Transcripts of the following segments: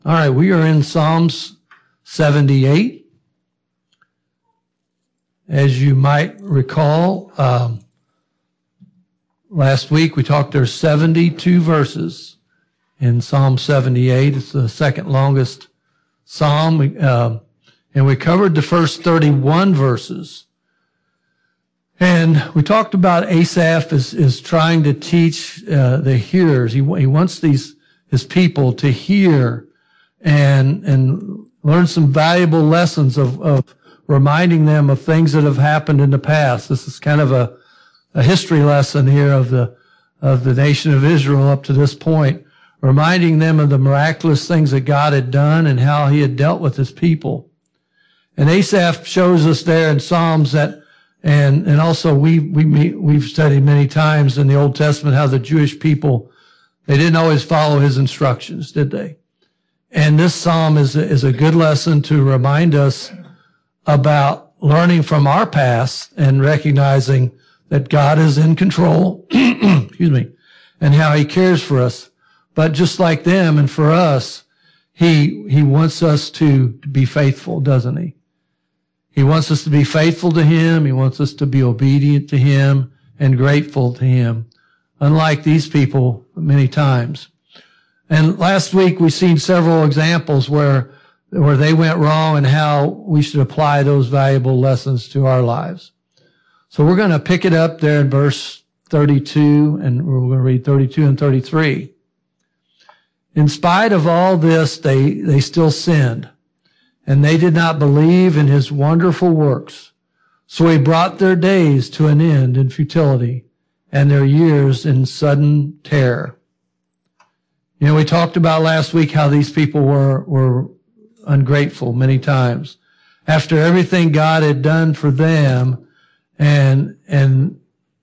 All right, we are in Psalms 78. As you might recall, last week we talked there's 72 verses in Psalm 78. It's the second longest psalm, and we covered the first 31 verses. And we talked about Asaph is trying to teach the hearers. He wants his people to hear and learn some valuable lessons of reminding them of things that have happened in the past. This is kind of a history lesson here of the nation of Israel up to this point, reminding them of the miraculous things that God had done and how he had dealt with his people. And Asaph shows us there in Psalms that, and also we've studied many times in the Old Testament how the Jewish people, they didn't always follow his instructions, did they? And this psalm is a good lesson to remind us about learning from our past and recognizing that God is in control, excuse me, and how he cares for us. But just like them and for us, he wants us to be faithful, doesn't he? He wants us to be faithful to him. He wants us to be obedient to him and grateful to him, unlike these people many times. And last week we seen several examples where they went wrong and how we should apply those valuable lessons to our lives. So we're going to pick it up there in verse 32, and we're going to read 32 and 33. In spite of all this, they still sinned, and they did not believe in his wonderful works. So he brought their days to an end in futility and their years in sudden terror. You know, we talked about last week how these people were ungrateful many times. After everything God had done for them, and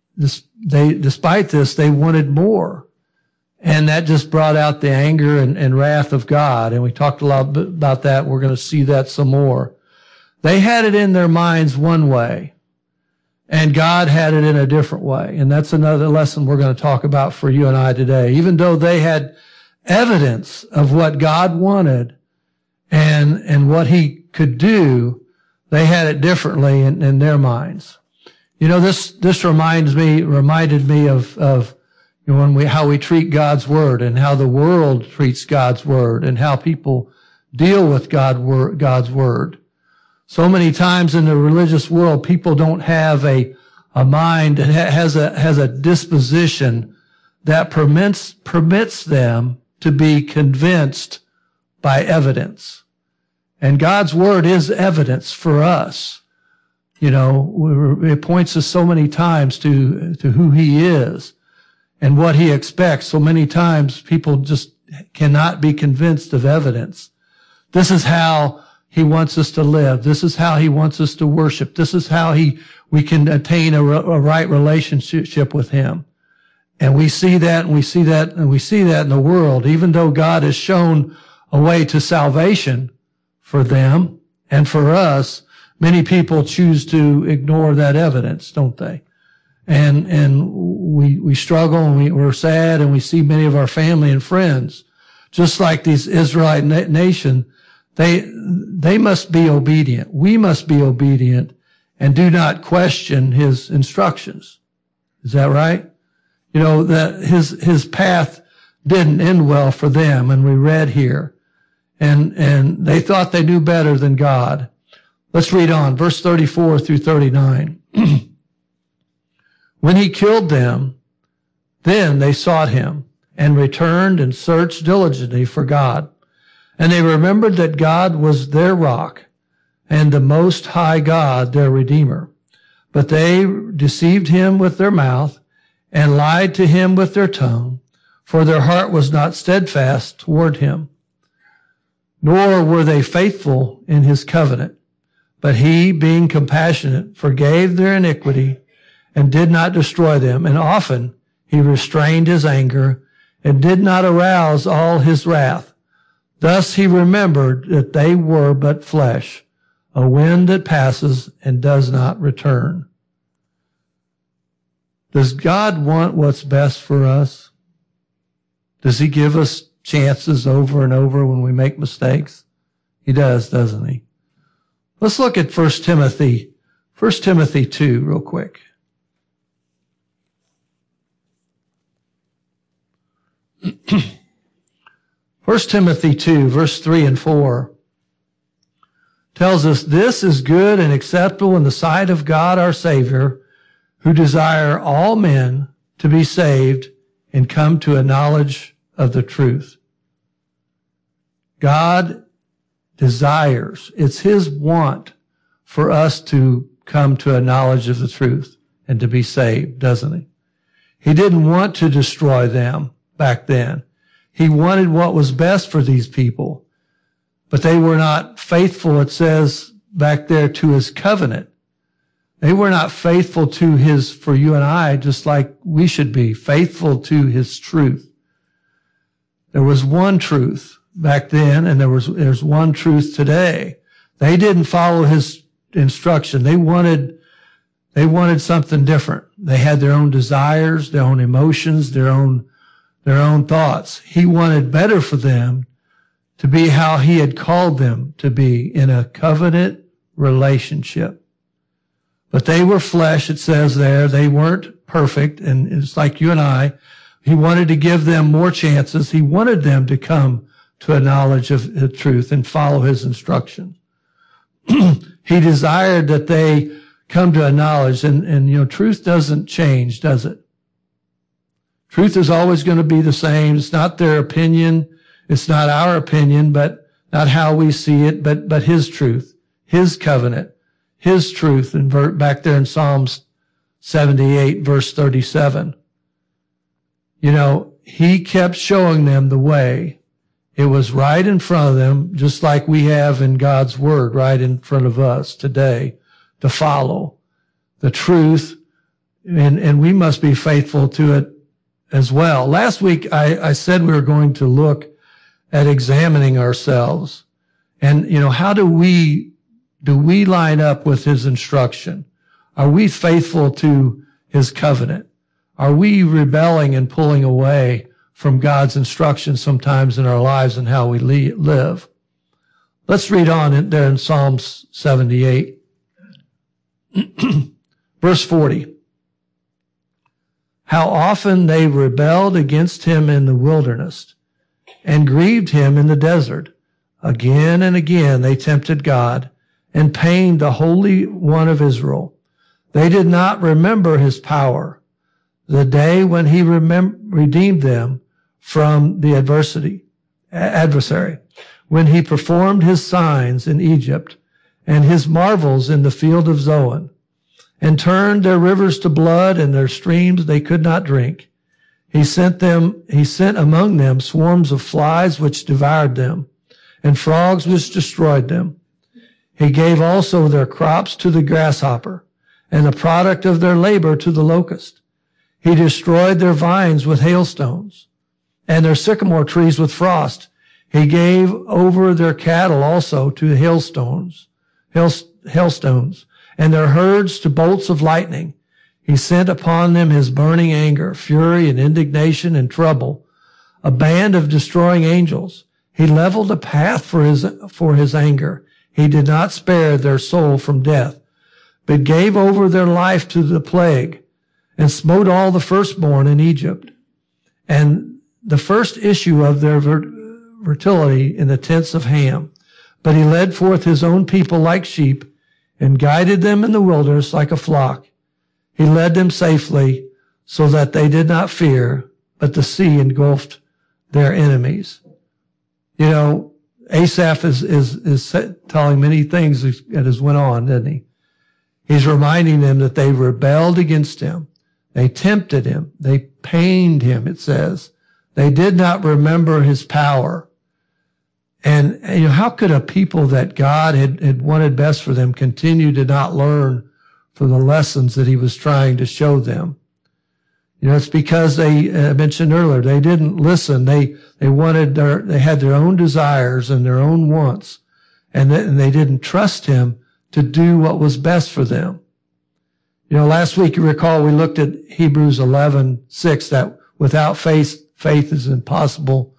despite this, they wanted more. And that just brought out the anger and wrath of God. And we talked a lot about that. We're going to see that some more. They had it in their minds one way, and God had it in a different way. And that's another lesson we're going to talk about for you and I today. Even though they had evidence of what God wanted and what he could do, they had it differently in their minds. You know, this reminded me of you know, how we treat God's word and how the world treats God's word and how people deal with God's word. So many times in the religious world, people don't have a mind that has a disposition that permits them to be convinced by evidence. And God's word is evidence for us. You know, it points us so many times to who he is and what he expects. So many times people just cannot be convinced of evidence. This is how he wants us to live. This is how he wants us to worship. This is how we can attain a right relationship with him. And we see that, and we see that, and we see that in the world. Even though God has shown a way to salvation for them and for us, many people choose to ignore that evidence, don't they? And we struggle, and we're sad, and we see many of our family and friends, just like this Israelite nation, they must be obedient. We must be obedient and do not question his instructions. Is that right? You know, that his path didn't end well for them, and we read here. And they thought they knew better than God. Let's read on, verse 34 through 39. When he killed them, then they sought him and returned and searched diligently for God. And they remembered that God was their rock and the Most High God, their Redeemer. But they deceived him with their mouth and lied to him with their tongue, for their heart was not steadfast toward him, nor were they faithful in his covenant. But he, being compassionate, forgave their iniquity and did not destroy them. And often he restrained his anger and did not arouse all his wrath. Thus he remembered that they were but flesh, a wind that passes and does not return. Does God want what's best for us? Does he give us chances over and over when we make mistakes? He does, doesn't he? Let's look at 1 Timothy 2 real quick. 1 Timothy 2, verse 3 and 4 tells us, "This is good and acceptable in the sight of God our Savior, who desire all men to be saved and come to a knowledge of the truth." God desires, it's his want for us to come to a knowledge of the truth and to be saved, doesn't he? He didn't want to destroy them back then. He wanted what was best for these people, but they were not faithful, it says back there, to his covenant. They were not faithful to his, for you and I, just like we should be, faithful to his truth. There was one truth back then, and there's one truth today. They didn't follow his instruction. They wanted something different. They had their own desires, their own emotions, their own thoughts. He wanted better for them to be how he had called them to be, in a covenant relationship. But they were flesh, it says there. They weren't perfect, and it's like you and I. He wanted to give them more chances. He wanted them to come to a knowledge of the truth and follow his instructions. He desired that they come to a knowledge, and truth doesn't change, does it? Truth is always going to be the same. It's not their opinion. It's not our opinion, but not how we see it, but his truth, his covenant, his truth. And back there in Psalms 78, verse 37, he kept showing them the way. It was right in front of them, just like we have in God's word right in front of us today, to follow the truth. And we must be faithful to it as well. Last week, I said we were going to look at examining ourselves. And, how do we line up with his instruction? Are we faithful to his covenant? Are we rebelling and pulling away from God's instructions sometimes in our lives and how we live? Let's read on there in Psalms 78. Verse 40. "How often they rebelled against him in the wilderness and grieved him in the desert. Again and again they tempted God and pained the Holy One of Israel. They did not remember his power, the day when he redeemed them from the adversary, when he performed his signs in Egypt and his marvels in the field of Zoan, and turned their rivers to blood and their streams they could not drink. He sent among them swarms of flies which devoured them, and frogs which destroyed them. He gave also their crops to the grasshopper, and the product of their labor to the locust. He destroyed their vines with hailstones, and their sycamore trees with frost. He gave over their cattle also to hailstones, and their herds to bolts of lightning. He sent upon them his burning anger, fury and indignation and trouble, a band of destroying angels. He leveled a path for his anger. He did not spare their soul from death, but gave over their life to the plague, and smote all the firstborn in Egypt, and the first issue of their fertility in the tents of Ham. But he led forth his own people like sheep, and guided them in the wilderness like a flock. He led them safely, so that they did not fear, but the sea engulfed their enemies. Asaph is telling many things that has went on, isn't he? He's reminding them that they rebelled against him. They tempted him. They pained him, it says. They did not remember his power. And how could a people that God had wanted best for them continue to not learn from the lessons that he was trying to show them? It's because they mentioned earlier, they didn't listen. They had their own desires and their own wants, and they didn't trust him to do what was best for them. Last week, you recall, we looked at Hebrews 11:6, that without faith is impossible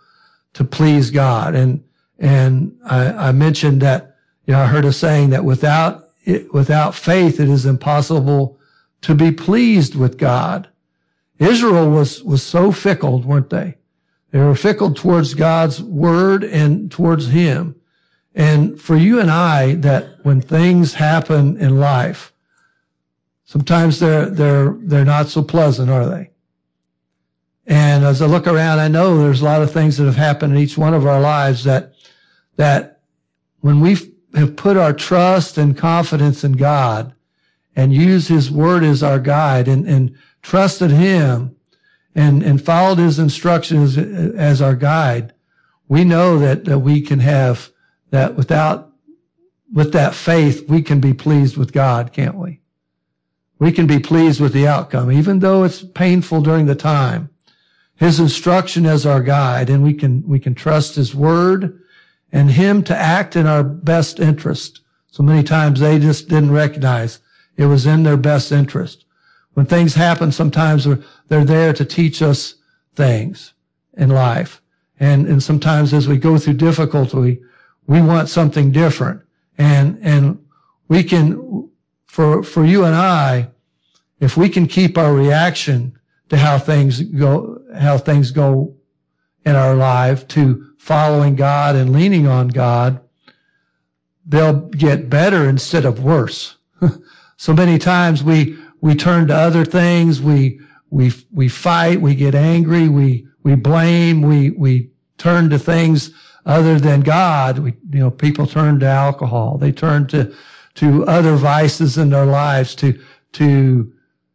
to please God. And I mentioned that, I heard a saying that without faith, it is impossible to be pleased with God. Israel was so fickle, weren't they? They were fickle towards God's word and towards him. And for you and I, that when things happen in life, sometimes they're not so pleasant, are they? And as I look around, I know there's a lot of things that have happened in each one of our lives that when we have put our trust and confidence in God and used his word as our guide and trusted him and followed his instructions as our guide, we know that we can have that with that faith, we can be pleased with God, can't we? We can be pleased with the outcome, even though it's painful during the time. His instruction as our guide, and we can trust his word and him to act in our best interest. So many times they just didn't recognize it was in their best interest. When things happen, sometimes they're there to teach us things in life. And sometimes as we go through difficulty, we want something different. And we can, for you and I, if we can keep our reaction to how things go in our life to following God and leaning on God, they'll get better instead of worse. So many times we turn to other things, we fight, we get angry, we blame, we turn to things other than God. People turn to alcohol, they turn to other vices in their lives to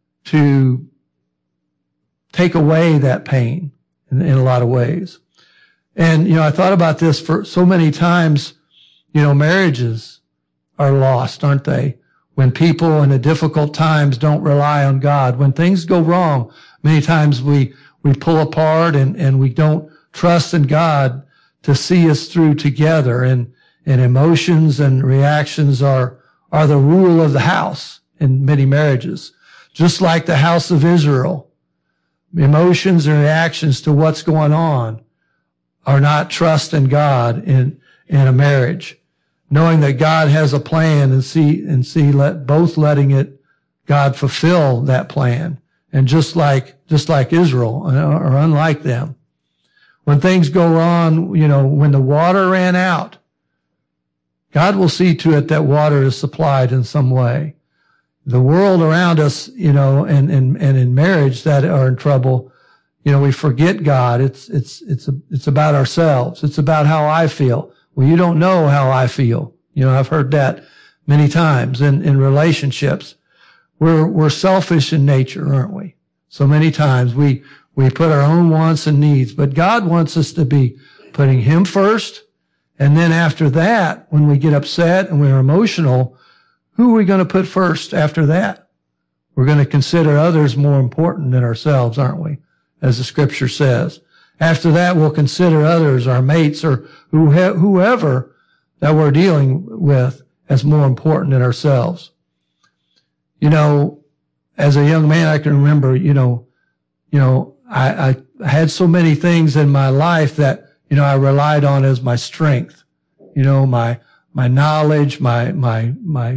take away that pain in a lot of ways. And, I thought about this for so many times, marriages are lost, aren't they? When people in the difficult times don't rely on God. When things go wrong, many times we pull apart and we don't trust in God to see us through together. And emotions and reactions are the rule of the house in many marriages. Just like the house of Israel. Emotions and reactions to what's going on are not trust in God in a marriage. Knowing that God has a plan and letting it, God fulfill that plan. And just like Israel, or unlike them. When things go wrong, when the water ran out, God will see to it that water is supplied in some way. The world around us, and in marriage that are in trouble, we forget God. It's about ourselves. It's about how I feel. Well, you don't know how I feel. I've heard that many times in relationships. We're selfish in nature, aren't we? So many times we put our own wants and needs, but God wants us to be putting him first. And then after that, when we get upset and we're emotional, who are we going to put first after that? We're going to consider others more important than ourselves, aren't we? As the scripture says. After that, we'll consider others, our mates, or whoever that we're dealing with as more important than ourselves. As a young man, I can remember, I had so many things in my life that, I relied on as my strength. My knowledge, my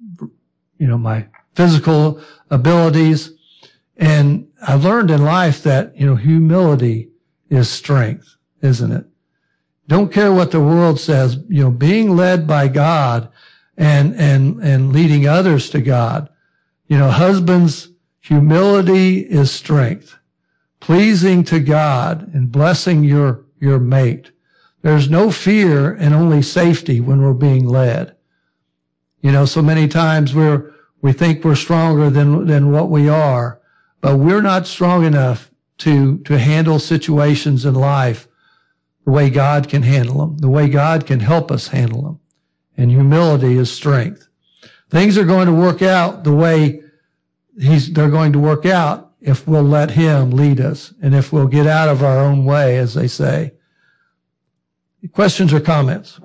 physical abilities. And I learned in life that, humility is strength, isn't it? Don't care what the world says, being led by God and leading others to God. Husbands, humility is strength. Pleasing to God and blessing your mate. There's no fear and only safety when we're being led. So many times we think we're stronger than what we are, but we're not strong enough to handle situations in life the way God can handle them, the way God can help us handle them. And humility is strength. Things are going to work out the way they're going to work out if we'll let him lead us and if we'll get out of our own way, as they say. Questions or comments?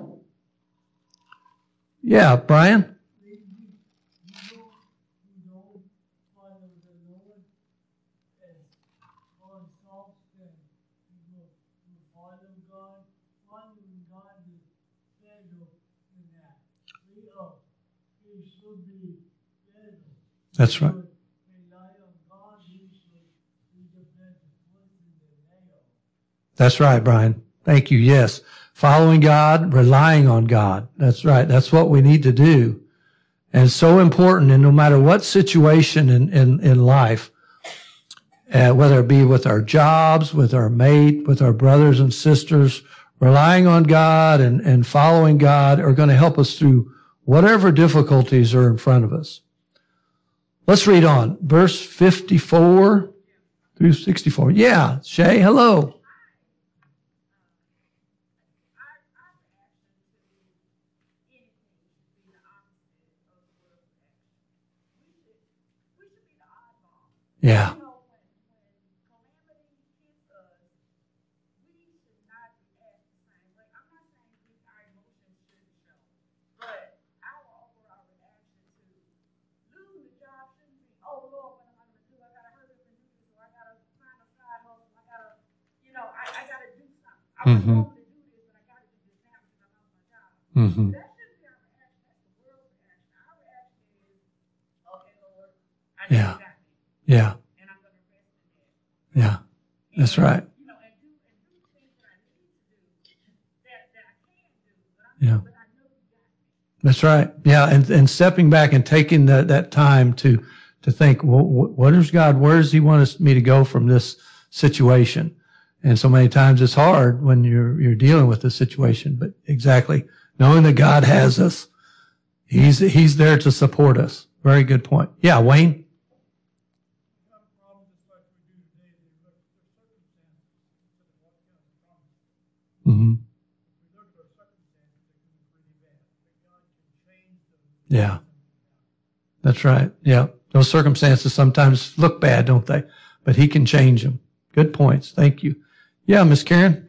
Yeah, Brian? God That's right. That's right, Brian. Thank you. Yes. Following God, relying on God. That's right. That's what we need to do. And it's so important. And no matter what situation in life, whether it be with our jobs, with our mate, with our brothers and sisters, relying on God and following God are going to help us through whatever difficulties are in front of us. Let's read on. Verse 54 through 64. Yeah. Shay, hello. Yeah. Mm-hmm. Mm-hmm. Yeah. Yeah. Yeah. That's right. Yeah. That's right. Yeah. And stepping back and taking that time to think, well, what is God? Where does he want me to go from this situation? And so many times it's hard when you're dealing with this situation, but exactly knowing that God has us, he's there to support us. Very good point. Yeah. Wayne. Mm-hmm. Yeah. That's right. Yeah. Those circumstances sometimes look bad, don't they? But he can change them. Good points. Thank you. Yeah, Miss Karen.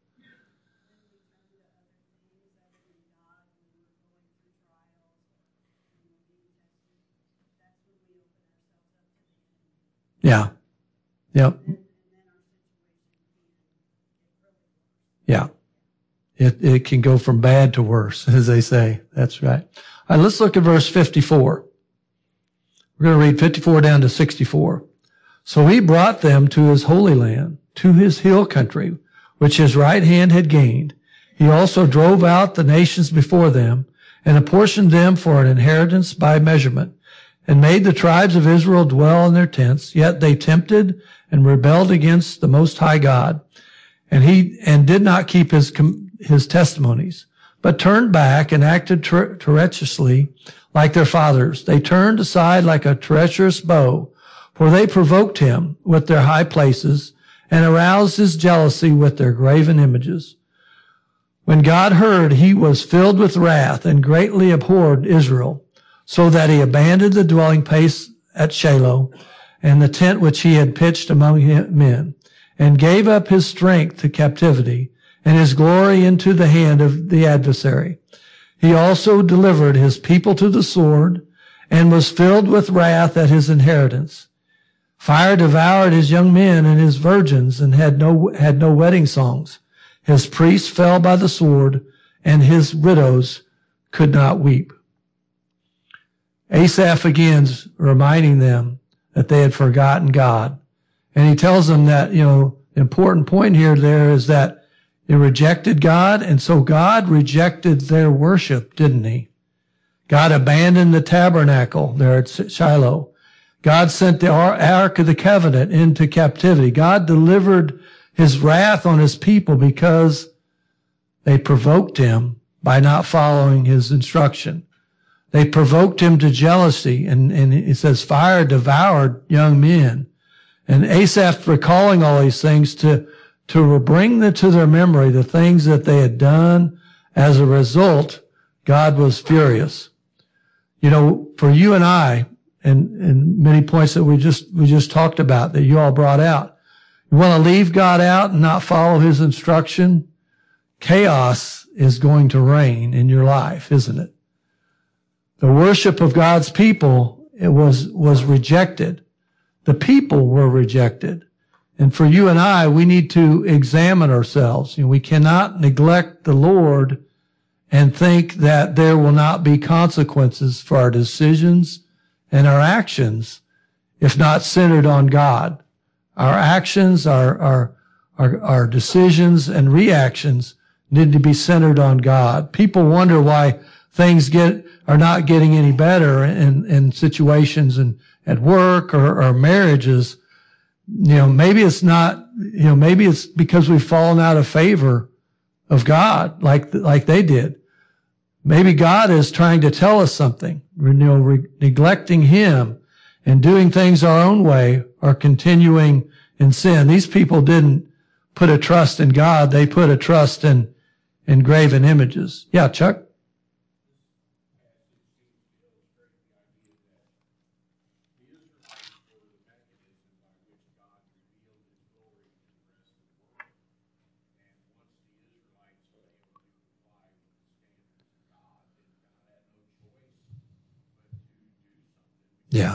Yeah. Yep. Yeah. It can go from bad to worse, as they say. That's right. All right, let's look at verse 54. We're going to read 54 down to 64. So he brought them to his holy land, to his hill country, which his right hand had gained. He also drove out the nations before them and apportioned them for an inheritance by measurement, and made the tribes of Israel dwell in their tents. Yet they tempted and rebelled against the Most High God, and did not keep his testimonies, but turned back and acted treacherously like their fathers. They turned aside like a treacherous bow, for they provoked him with their high places and aroused his jealousy with their graven images. When God heard, he was filled with wrath and greatly abhorred Israel, so that he abandoned the dwelling place at Shiloh and the tent which he had pitched among men, and gave up his strength to captivity and his glory into the hand of the adversary. He also delivered his people to the sword and was filled with wrath at his inheritance. Fire devoured his young men and his virgins, and had no wedding songs. His priests fell by the sword, and his widows could not weep. Asaph begins reminding them that they had forgotten God. And he tells them that, the important point there is that they rejected God, and so God rejected their worship, didn't he? God abandoned the tabernacle there at Shiloh. God sent the Ark of the Covenant into captivity. God delivered his wrath on his people because they provoked him by not following his instruction. They provoked him to jealousy, and it says fire devoured young men. And Asaph recalling all these things to bring them to their memory the things that they had done. As a result, God was furious. For you and I, and many points that we just talked about that you all brought out, you want to leave God out and not follow his instruction, chaos is going to reign in your life, isn't it? The worship of God's people, it was rejected. The people were rejected. And for you and I, we need to examine ourselves. We cannot neglect the Lord and think that there will not be consequences for our decisions and our actions if not centered on God. Our actions, our decisions and reactions need to be centered on God. People wonder why things are not getting any better in situations at work or marriages. Maybe it's not, maybe it's because we've fallen out of favor of God like they did. Maybe God is trying to tell us something. Neglecting Him and doing things our own way or continuing in sin. These people didn't put a trust in God. They put a trust in graven images. Yeah, Chuck? Yeah.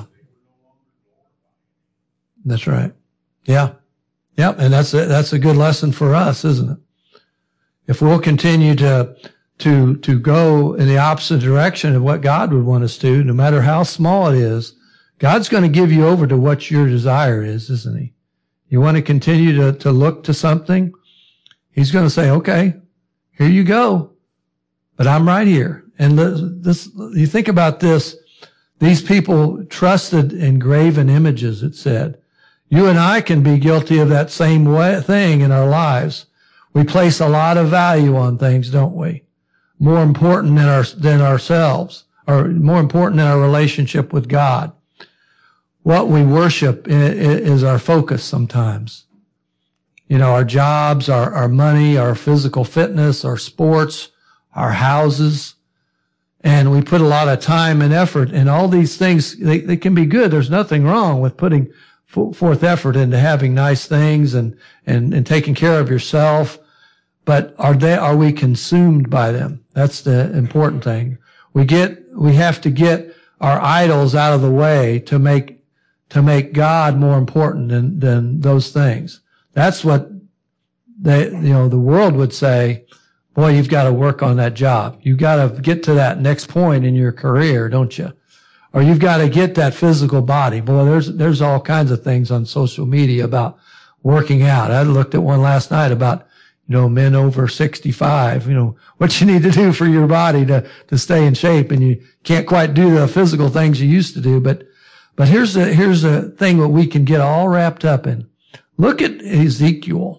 That's right. Yeah. Yep. And that's a good lesson for us, isn't it? If we'll continue to go in the opposite direction of what God would want us to, no matter how small it is, God's going to give you over to what your desire is, isn't He? You want to continue to look to something? He's going to say, okay, here you go. But I'm right here. And you think about this. These people trusted in graven images, it said. You and I can be guilty of that same thing in our lives. We place a lot of value on things, don't we? More important than ourselves, or more important than our relationship with God. What we worship is our focus sometimes. Our jobs, our money, our physical fitness, our sports, our houses. And we put a lot of time and effort, and all these things, they can be good. There's nothing wrong with putting forth effort into having nice things and taking care of yourself. But are we consumed by them? That's the important thing. We have to get our idols out of the way to make God more important than those things. That's what the world would say. Boy, you've got to work on that job. You've got to get to that next point in your career, don't you? Or you've got to get that physical body. Boy, there's all kinds of things on social media about working out. I looked at one last night about, men over 65, what you need to do for your body to stay in shape. And you can't quite do the physical things you used to do. But here's the thing that we can get all wrapped up in. Look at Ezekiel.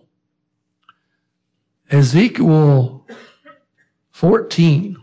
Ezekiel 14.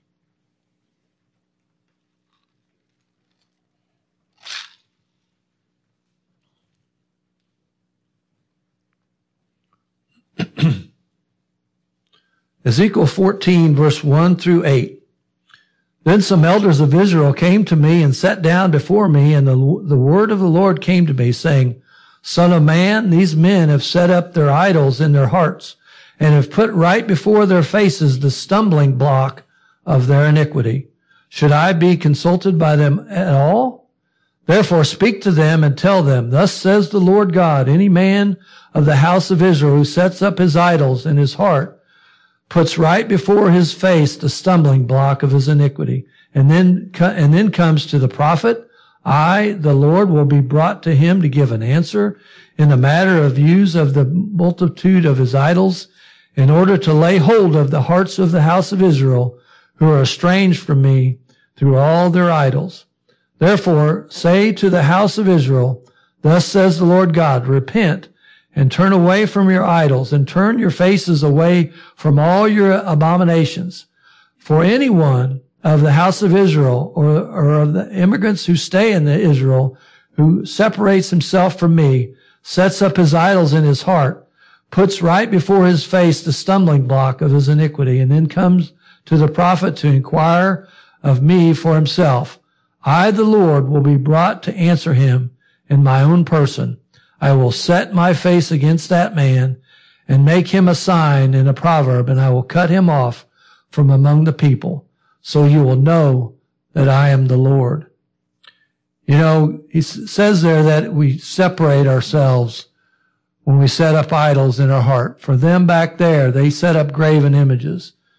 Ezekiel 14, verse 1 through 8. Then some elders of Israel came to me and sat down before me, and the word of the Lord came to me, saying, Son of man, these men have set up their idols in their hearts, and have put right before their faces the stumbling block of their iniquity. Should I be consulted by them at all? Therefore speak to them and tell them, Thus says the Lord God, any man of the house of Israel who sets up his idols in his heart, puts right before his face the stumbling block of his iniquity, and then comes to the prophet, I, the Lord, will be brought to him to give an answer in the matter of use of the multitude of his idols, in order to lay hold of the hearts of the house of Israel, who are estranged from me through all their idols. Therefore, say to the house of Israel, Thus says the Lord God, Repent, and turn away from your idols, and turn your faces away from all your abominations. For anyone of the house of Israel, or of the immigrants who stay in Israel, who separates himself from me, sets up his idols in his heart, puts right before his face the stumbling block of his iniquity, and then comes to the prophet to inquire of me for himself, I, the Lord, will be brought to answer him in my own person. I will set my face against that man and make him a sign and a proverb, and I will cut him off from among the people. So you will know that I am the Lord. He says there that we separate ourselves when we set up idols in our heart. For them back there, they set up graven images.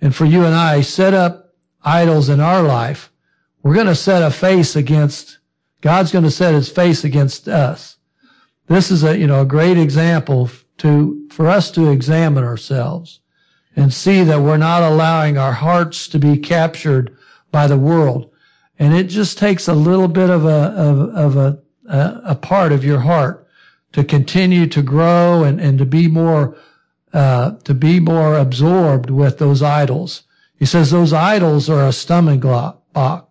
and for you and I set up idols in our life, we're going to set a face against, God's going to set his face against us. This is a great example for us to examine ourselves and see that we're not allowing our hearts to be captured by the world. And it just takes a little bit of a part of your heart to continue to grow and to be more absorbed with those idols. He says those idols are a stumbling block.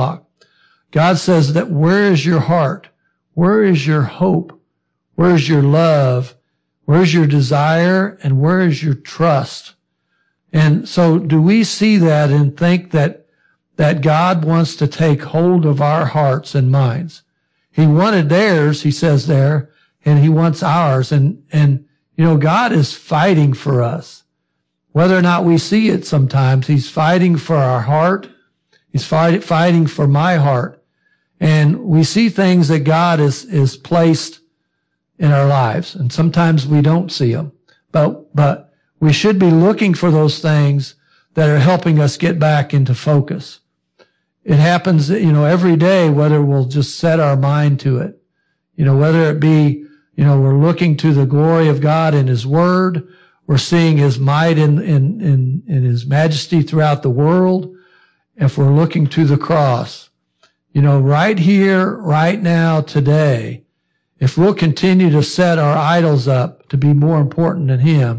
God says that where is your heart? Where is your hope? Where is your love? Where is your desire? And where is your trust? And so do we see that and think that God wants to take hold of our hearts and minds? He wanted theirs, he says there, and he wants ours. And God is fighting for us. Whether or not we see it sometimes, he's fighting for our heart. He's fighting for my heart. And we see things that God is placed in our lives. And sometimes we don't see them. But we should be looking for those things that are helping us get back into focus. It happens, every day, whether we'll just set our mind to it. Whether it be, we're looking to the glory of God in his word. We're seeing his might in his majesty throughout the world. If we're looking to the cross, right here, right now, today, if we'll continue to set our idols up to be more important than him,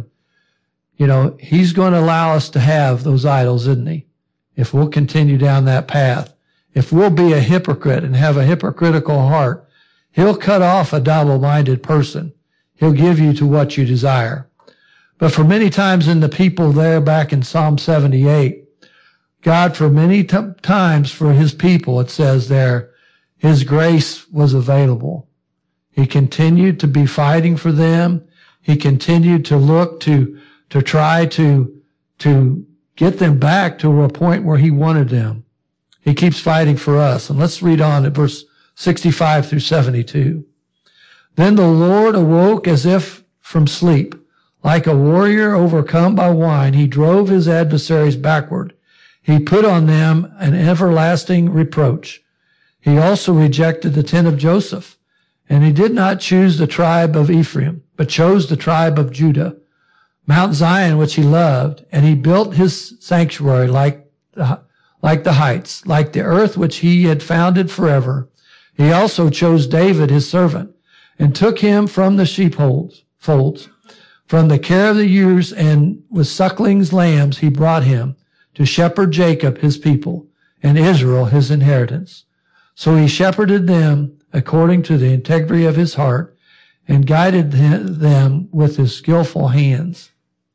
he's going to allow us to have those idols, isn't he? If we'll continue down that path. If we'll be a hypocrite and have a hypocritical heart, he'll cut off a double-minded person. He'll give you to what you desire. But for many times in the people there back in Psalm 78, God, for many times for his people, it says there, his grace was available. He continued to be fighting for them. He continued to look to try to get them back to a point where he wanted them. He keeps fighting for us. And let's read on at verse 65 through 72. Then the Lord awoke as if from sleep. Like a warrior overcome by wine, he drove his adversaries backward. He put on them an everlasting reproach. He also rejected the tent of Joseph, and he did not choose the tribe of Ephraim, but chose the tribe of Judah, Mount Zion, which he loved, and he built his sanctuary like the heights, like the earth which he had founded forever. He also chose David, his servant, and took him from the sheepfolds, from the care of the ewes, and with sucklings lambs he brought him to shepherd Jacob, his people, and Israel, his inheritance. So he shepherded them according to the integrity of his heart and guided them with his skillful hands.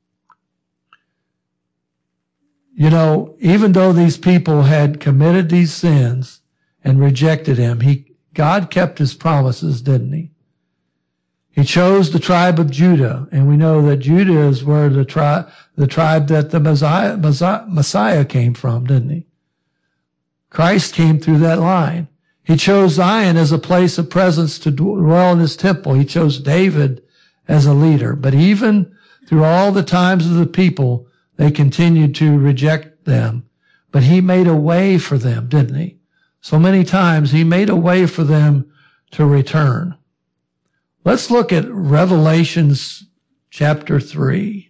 Even though these people had committed these sins and rejected him, God kept his promises, didn't he? He chose the tribe of Judah, and we know that Judah is where the tribe that the Messiah came from, didn't he? Christ came through that line. He chose Zion as a place of presence to dwell in his temple. He chose David as a leader. But even through all the times of the people, they continued to reject them. But he made a way for them, didn't he? So many times he made a way for them to return. Let's look at Revelations chapter 3.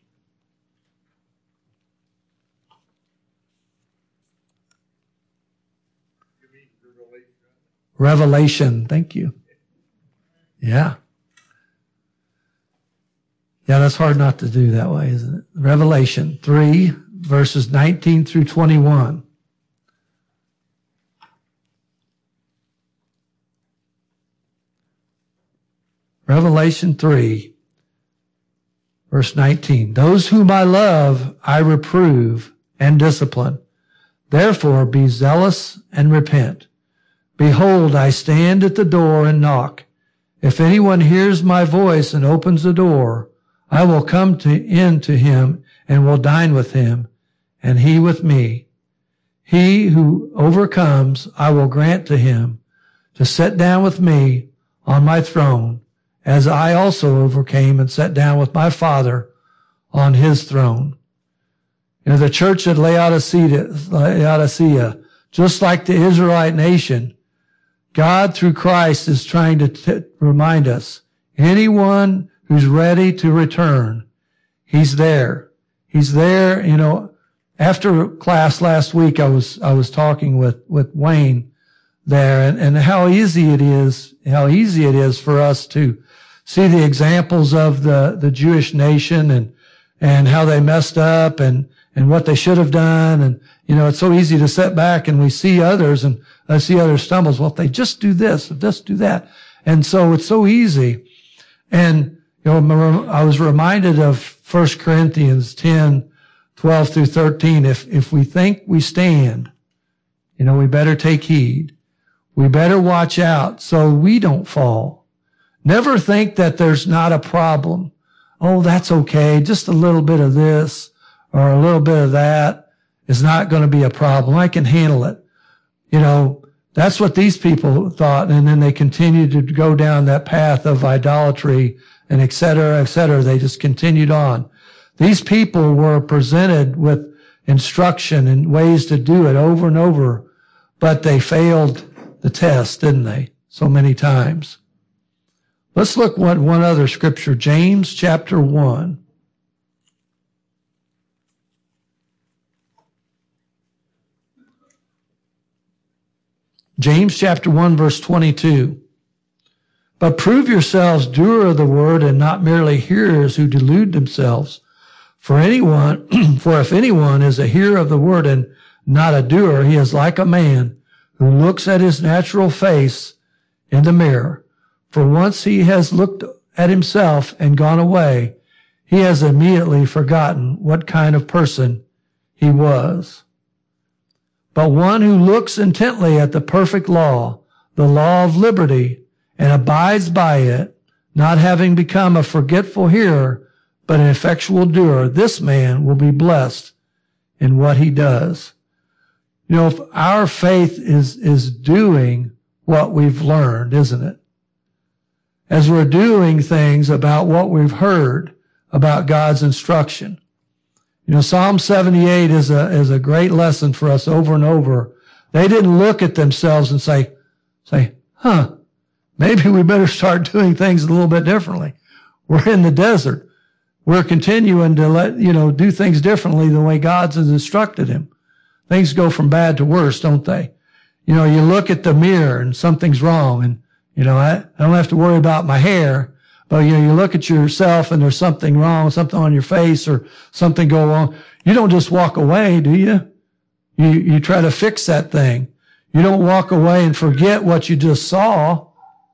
Revelation, thank you. Yeah. Yeah, that's hard not to do that way, isn't it? Revelation 3, verses 19 through 21. Revelation 3, verse 19. Those whom I love, I reprove and discipline. Therefore, be zealous and repent. Behold, I stand at the door and knock. If anyone hears my voice and opens the door, I will come in to him and will dine with him, and he with me. He who overcomes, I will grant to him to sit down with me on my throne, as I also overcame and sat down with my Father on his throne. You know, the church at Laodicea, just like the Israelite nation, God through Christ is trying to remind us, anyone who's ready to return, He's there. He's there. You know, after class last week, I was talking with Wayne there, and how easy it is for us to see the examples of the Jewish nation and how they messed up and what they should have done. And, you know, it's so easy to sit back and we see others and I see other stumbles. Well, if they just do this, if just do that. And so it's so easy. And, you know, I was reminded of 1 Corinthians 10, 12 through 13. If we think we stand, you know, we better take heed. We better watch out so we don't fall. Never think that there's not a problem. Oh, that's okay. Just a little bit of this or a little bit of that is not going to be a problem. I can handle it. You know, that's what these people thought. And then they continued to go down that path of idolatry and et cetera, et cetera. They just continued on. These people were presented with instruction and ways to do it over and over, but they failed the test, didn't they? So many times. Let's look at one other scripture, James chapter 1. James chapter 1 verse 22. But prove yourselves doers of the word and not merely hearers who delude themselves. For if anyone is a hearer of the word and not a doer, he is like a man who looks at his natural face in the mirror. For once he has looked at himself and gone away, he has immediately forgotten what kind of person he was. But one who looks intently at the perfect law, the law of liberty, and abides by it, not having become a forgetful hearer, but an effectual doer, this man will be blessed in what he does. You know, if our faith is doing what we've learned, isn't it? As we're doing things about what we've heard about God's instruction. You know, Psalm 78 is a great lesson for us over and over. They didn't look at themselves and say, maybe we better start doing things a little bit differently. We're in the desert. We're continuing to do things differently the way God's has instructed him. Things go from bad to worse, don't they? You know, you look at the mirror and something's wrong and, you know, I don't have to worry about my hair, but you know, you look at yourself and there's something wrong, something on your face or something go wrong. You don't just walk away, do you? You try to fix that thing. You don't walk away and forget what you just saw.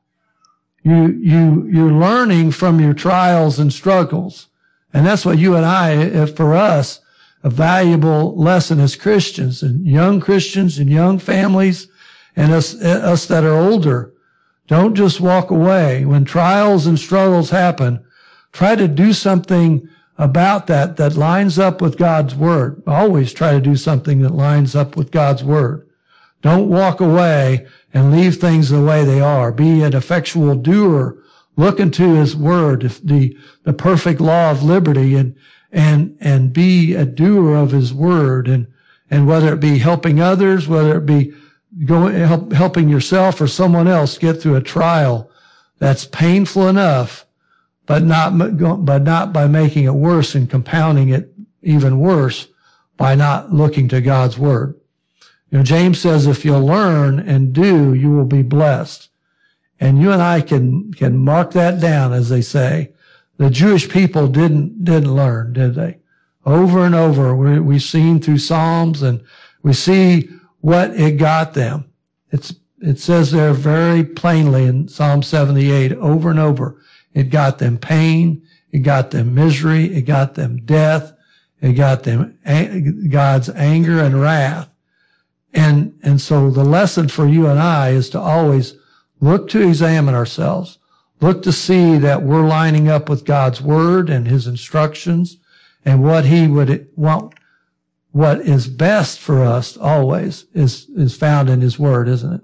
You're learning from your trials and struggles. And that's what you and I, for us, a valuable lesson as Christians and young families and us that are older. Don't just walk away. When trials and struggles happen, try to do something about that lines up with God's word. Always try to do something that lines up with God's word. Don't walk away and leave things the way they are. Be an effectual doer. Look into his word, the perfect law of liberty, and be a doer of his word. And whether it be helping others, whether it be helping yourself or someone else get through a trial that's painful enough, but not by making it worse and compounding it even worse by not looking to God's word. You know, James says, if you'll learn and do, you will be blessed. And you and I can mark that down, as they say. The Jewish people didn't learn, did they? Over and over, we've seen through Psalms and we see what it got them. It says there very plainly in Psalm 78 over and over. It got them pain. It got them misery. It got them death. It got them God's anger and wrath. And so the lesson for you and I is to always look to examine ourselves. Look to see that we're lining up with God's word and his instructions and what he would want. What is best for us always is found in his word, isn't it?